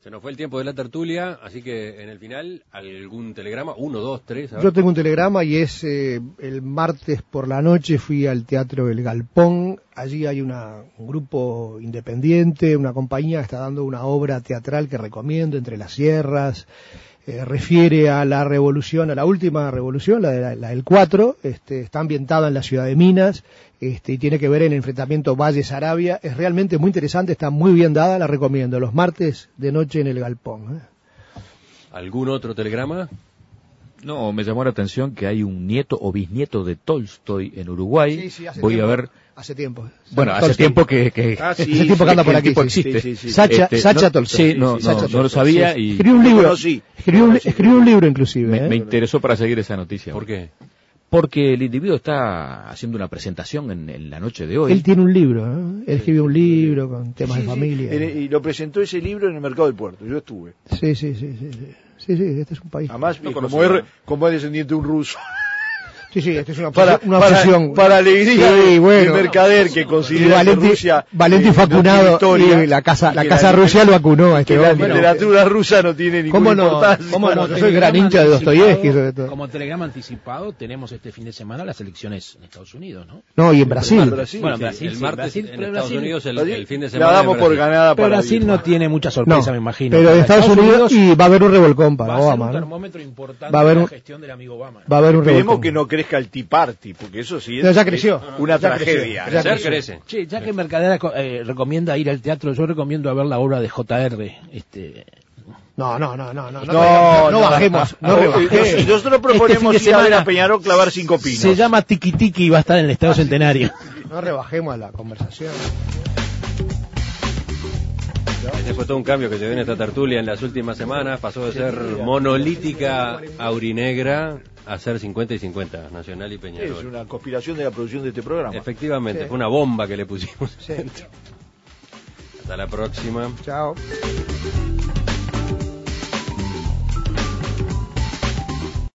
Se nos fue el tiempo de la tertulia, así que en el final, ¿algún telegrama? 1, 2, 3. Yo tengo un telegrama y es el martes por la noche fui al Teatro El Galpón. Allí hay un grupo independiente, una compañía que está dando una obra teatral que recomiendo, Entre las Sierras. Refiere a la revolución, a la última revolución, la del 4, está ambientada en la ciudad de Minas, y tiene que ver el enfrentamiento Valle-Saravia. Es realmente muy interesante, está muy bien dada, la recomiendo, los martes de noche en el Galpón. ¿Algún otro telegrama? No, me llamó la atención que hay un nieto o bisnieto de Tolstoy en Uruguay. Sí, hace Voy tiempo, a ver. Hace tiempo. Bueno, hace tiempo que hace tiempo que anda por aquí. Existe. Sacha Tolstoy. Sí, no lo sabía y escribió un libro. Escribió un libro inclusive. Me interesó para seguir esa noticia. ¿Por qué? Porque el individuo está haciendo una presentación en la noche de hoy. Él tiene un libro, ¿no? Él escribió un libro con temas de familia. Y lo presentó ese libro en el Mercado del Puerto. Yo estuve. Sí, este es un país. Además, como es descendiente de un ruso. Sí, esto es una obsesión. Para alegría del mercader que considera que Rusia... Valentín fue vacunado y la casa Rusia lo vacunó a este hombre. La literatura rusa no tiene ninguna importancia. ¿Cómo no? Yo soy gran hincha de Dostoyevsky, sobre todo. Como telegrama anticipado, tenemos este fin de semana las elecciones en Estados Unidos, ¿no? No, y en Brasil. Bueno, en Brasil, el martes en Estados Unidos, el fin de La semana. damos por ganada pero para Brasil no tiene mucha sorpresa, me imagino. Pero en Estados Unidos y va a haber un revolcón para Obama. Va a ser un termómetro importante de la gestión del amigo Obama. Va a haber un revolcón. Esperemos que no crezca el Tea Party, porque eso sí ya creció. Una tragedia. Ya crece. Che, ya que Mercader recomienda ir al teatro, yo recomiendo ver la obra de J.R. No bajemos. Nosotros proponemos ir a ver a Peñarol clavar 5 pinos. Se llama Tiki Tiki y va a estar en el Estado Centenario. No rebajemos la conversación. Este fue todo un cambio que se dio en esta tertulia en las últimas semanas. Pasó de ser monolítica aurinegra a ser 50 y 50, Nacional y Peñarol. Es una conspiración de la producción de este programa. Efectivamente, fue una bomba que le pusimos dentro. Hasta la próxima. Chao.